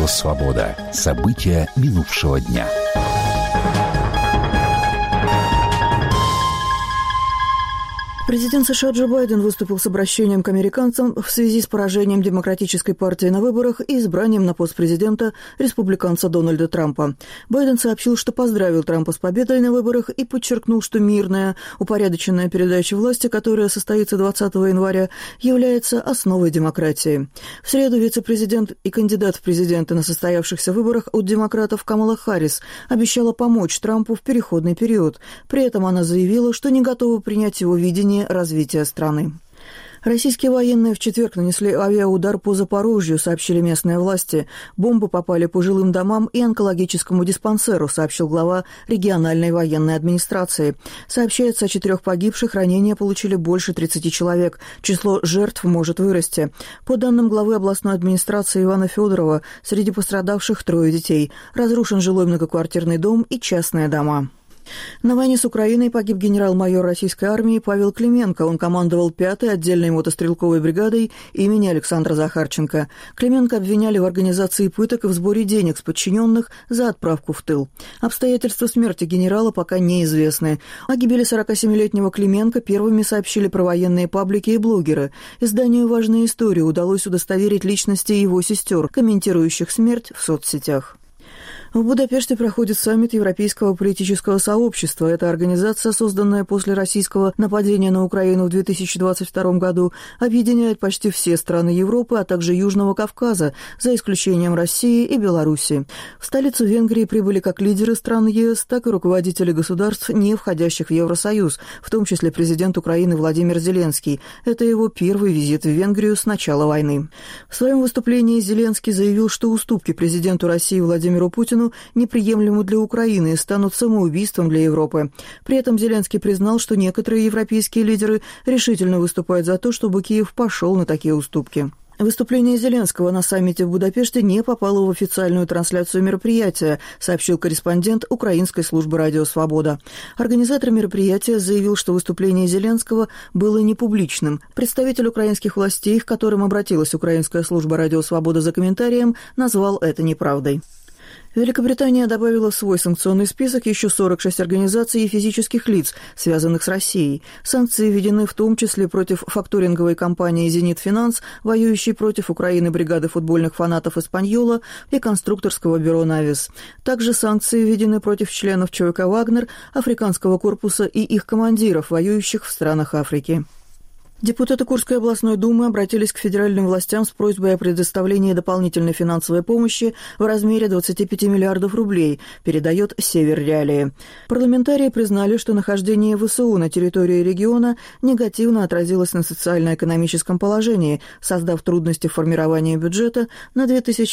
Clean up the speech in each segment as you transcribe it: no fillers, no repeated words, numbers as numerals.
Радио «Свобода». События минувшего дня. Президент США Джо Байден выступил с обращением к американцам в связи с поражением Демократической партии на выборах и избранием на пост президента республиканца Дональда Трампа. Байден сообщил, что поздравил Трампа с победой на выборах и подчеркнул, что мирная, упорядоченная передача власти, которая состоится 20 января, является основой демократии. В среду вице-президент и кандидат в президенты на состоявшихся выборах от демократов Камала Харрис обещала помочь Трампу в переходный период. При этом она заявила, что не готова принять его видение развития страны. Российские военные в четверг нанесли авиаудар по Запорожью, сообщили местные власти. Бомбы попали по жилым домам и онкологическому диспансеру, сообщил глава региональной военной администрации. Сообщается о 4 погибших, ранения получили больше 30 человек. Число жертв может вырасти. По данным главы областной администрации Ивана Федорова, среди пострадавших 3 детей. Разрушен жилой многоквартирный дом и частные дома. На войне с Украиной погиб генерал-майор российской армии Павел Клименко. Он командовал 5-й отдельной мотострелковой бригадой имени Александра Захарченко. Клименко обвиняли в организации пыток и в сборе денег с подчиненных за отправку в тыл. Обстоятельства смерти генерала пока неизвестны. О гибели 47-летнего Клименко первыми сообщили про военные паблики и блогеры. Изданию «Важные истории» удалось удостоверить личности его сестер, комментирующих смерть в соцсетях. В Будапеште проходит саммит Европейского политического сообщества. Эта организация, созданная после российского нападения на Украину в 2022 году, объединяет почти все страны Европы, а также Южного Кавказа, за исключением России и Беларуси. В столицу Венгрии прибыли как лидеры стран ЕС, так и руководители государств, не входящих в Евросоюз, в том числе президент Украины Владимир Зеленский. Это его первый визит в Венгрию с начала войны. В своем выступлении Зеленский заявил, что уступки президенту России Владимиру Путину неприемлемы для Украины и станут самоубийством для Европы. При этом Зеленский признал, что некоторые европейские лидеры решительно выступают за то, чтобы Киев пошел на такие уступки. Выступление Зеленского на саммите в Будапеште не попало в официальную трансляцию мероприятия, сообщил корреспондент украинской службы «Радио Свобода». Организатор мероприятия заявил, что выступление Зеленского было непубличным. Представитель украинских властей, к которым обратилась украинская служба «Радио Свобода» за комментарием, назвал это неправдой. Великобритания добавила в свой санкционный список еще 46 организаций и физических лиц, связанных с Россией. Санкции введены в том числе против факторинговой компании «Зенит Финанс», воюющей против Украины бригады футбольных фанатов «Эспаньола» и конструкторского бюро «Навис». Также санкции введены против членов ЧВК «Вагнер», Африканского корпуса и их командиров, воюющих в странах Африки. Депутаты Курской областной думы обратились к федеральным властям с просьбой о предоставлении дополнительной финансовой помощи в размере 25 миллиардов рублей, передает «Север Реалии». Парламентарии признали, что нахождение ВСУ на территории региона негативно отразилось на социально-экономическом положении, создав трудности в формировании бюджета на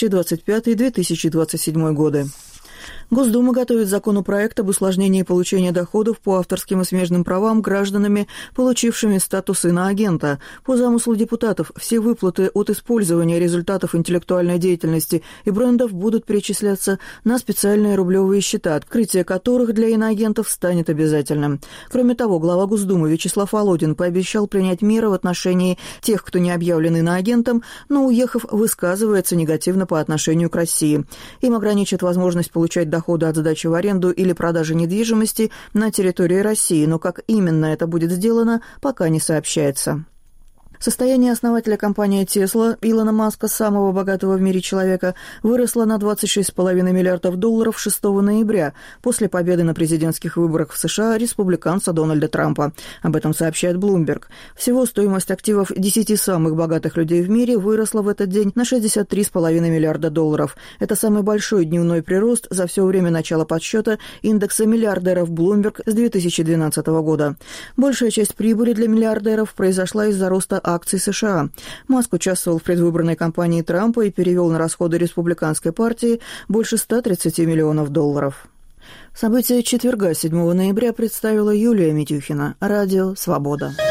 2025-2027 годы. Госдума готовит законопроект об усложнении получения доходов по авторским и смежным правам гражданами, получившими статус иноагента. По замыслу депутатов, все выплаты от использования результатов интеллектуальной деятельности и брендов будут перечисляться на специальные рублевые счета, открытие которых для иноагентов станет обязательным. Кроме того, глава Госдумы Вячеслав Володин пообещал принять меры в отношении тех, кто не объявлен иноагентом, но, уехав, высказывается негативно по отношению к России. Им ограничат возможность получать доходы от сдачи в аренду или продажи недвижимости на территории России, но как именно это будет сделано, пока не сообщается. Состояние основателя компании Tesla Илона Маска, самого богатого в мире человека, выросло на $26,5 миллиардов 6 ноября после победы на президентских выборах в США республиканца Дональда Трампа. Об этом сообщает Bloomberg. Всего стоимость активов 10 самых богатых людей в мире выросла в этот день на $63,5 миллиарда. Это самый большой дневной прирост за все время начала подсчета индекса миллиардеров Bloomberg с 2012 года. Большая часть прибыли для миллиардеров произошла из-за роста акций США. Маск участвовал в предвыборной кампании Трампа и перевел на расходы республиканской партии больше $130 миллионов. События четверга, 7 ноября, представила Юлия Митюхина. Радио «Свобода».